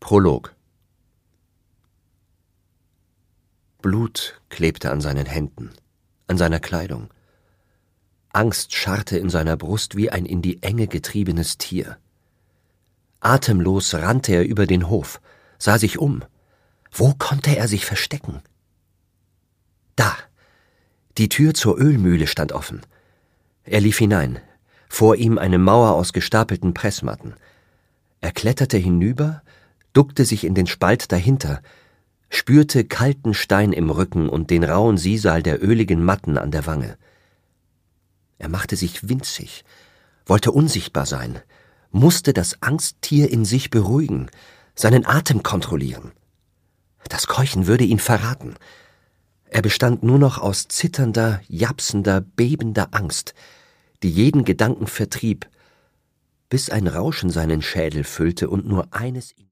Prolog. Blut klebte an seinen Händen, an seiner Kleidung. Angst scharrte in seiner Brust wie ein in die Enge getriebenes Tier. Atemlos rannte er über den Hof, sah sich um. Wo konnte er sich verstecken? Da! Die Tür zur Ölmühle stand offen. Er lief hinein, vor ihm eine Mauer aus gestapelten Pressmatten. Er kletterte hinüber, duckte sich in den Spalt dahinter, spürte kalten Stein im Rücken und den rauen Sisal der öligen Matten an der Wange. Er machte sich winzig, wollte unsichtbar sein, musste das Angsttier in sich beruhigen, seinen Atem kontrollieren. Das Keuchen würde ihn verraten. Er bestand nur noch aus zitternder, japsender, bebender Angst, die jeden Gedanken vertrieb, bis ein Rauschen seinen Schädel füllte und nur eines